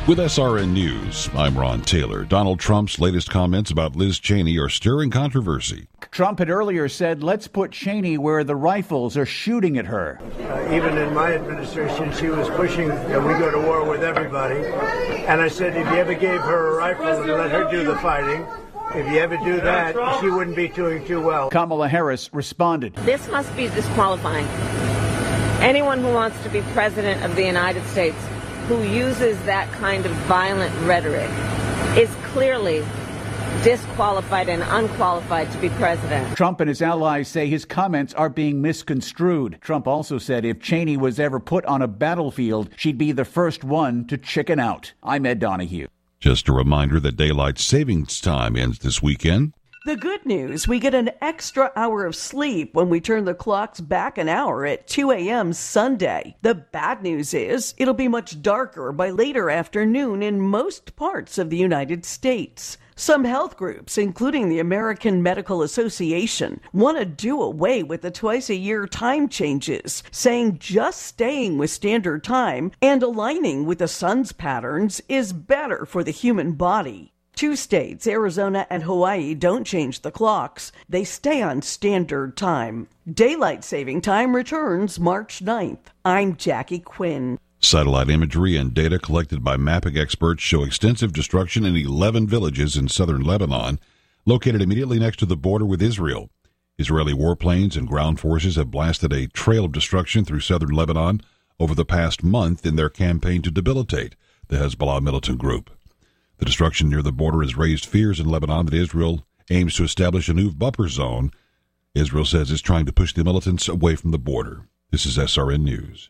With SRN News, I'm Ron Taylor. Donald Trump's latest comments about Liz Cheney are stirring controversy. Trump had earlier said, let's put Cheney where the rifles are shooting at her. Even in my administration, she was pushing that we go to war with everybody. And I said, if you ever gave her a rifle and let her do the fighting, if you ever do that, she wouldn't be doing too well. Kamala Harris responded. This must be disqualifying. Anyone who wants to be president of the United States who uses that kind of violent rhetoric is clearly disqualified and unqualified to be president. Trump and his allies say his comments are being misconstrued. Trump also said if Cheney was ever put on a battlefield, she'd be the first one to chicken out. I'm Ed Donahue. Just a reminder that daylight savings time ends this weekend. The good news, we get an extra hour of sleep when we turn the clocks back an hour at 2 a.m. Sunday. The bad news is it'll be much darker by later afternoon in most parts of the United States. Some health groups, including the American Medical Association, want to do away with the twice-a-year time changes, saying just staying with standard time and aligning with the sun's patterns is better for the human body. 2 states, Arizona and Hawaii, don't change the clocks. They stay on standard time. Daylight saving time returns March 9th. I'm Jackie Quinn. Satellite imagery and data collected by mapping experts show extensive destruction in 11 villages in southern Lebanon, located immediately next to the border with Israel. Israeli warplanes and ground forces have blasted a trail of destruction through southern Lebanon over the past month in their campaign to debilitate the Hezbollah militant group. The destruction near the border has raised fears in Lebanon that Israel aims to establish a new buffer zone. Israel says it's trying to push the militants away from the border. This is SRN News.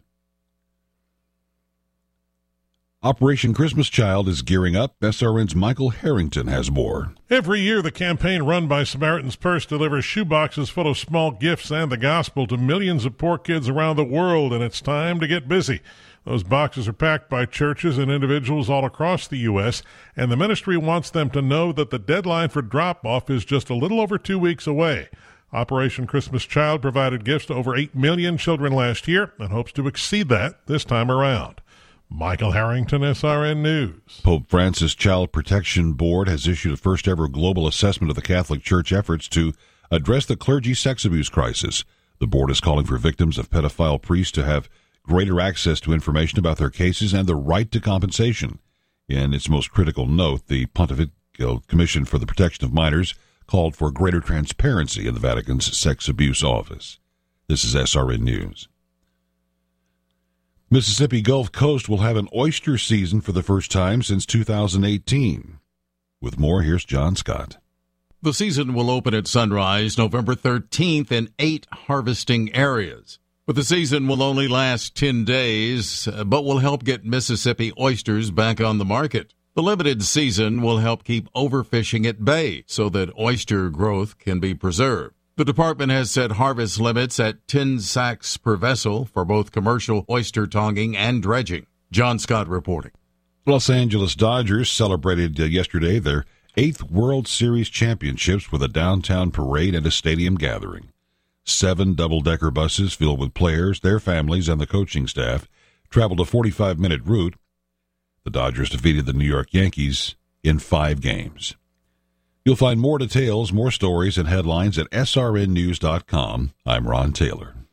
Operation Christmas Child is gearing up. SRN's Michael Harrington has more. Every year, the campaign run by Samaritan's Purse delivers shoeboxes full of small gifts and the gospel to millions of poor kids around the world, and it's time to get busy. Those boxes are packed by churches and individuals all across the U.S., and the ministry wants them to know that the deadline for drop-off is just a little over 2 weeks away. Operation Christmas Child provided gifts to over 8 million children last year and hopes to exceed that this time around. Michael Harrington, SRN News. Pope Francis' Child Protection Board has issued a first-ever global assessment of the Catholic Church efforts to address the clergy sex abuse crisis. The board is calling for victims of pedophile priests to have greater access to information about their cases and the right to compensation. In its most critical note, the Pontifical Commission for the Protection of Minors called for greater transparency in the Vatican's sex abuse office. This is SRN News. Mississippi Gulf Coast will have an oyster season for the first time since 2018. With more, here's John Scott. The season will open at sunrise November 13th in 8 harvesting areas. But the season will only last 10 days, but will help get Mississippi oysters back on the market. The limited season will help keep overfishing at bay so that oyster growth can be preserved. The department has set harvest limits at 10 sacks per vessel for both commercial oyster tonging and dredging. John Scott reporting. Los Angeles Dodgers celebrated yesterday their 8th World Series championships with a downtown parade and a stadium gathering. 7 double-decker buses filled with players, their families, and the coaching staff traveled a 45-minute route. The Dodgers defeated the New York Yankees in 5 games. You'll find more details, more stories, and headlines at srnnews.com. I'm Ron Taylor.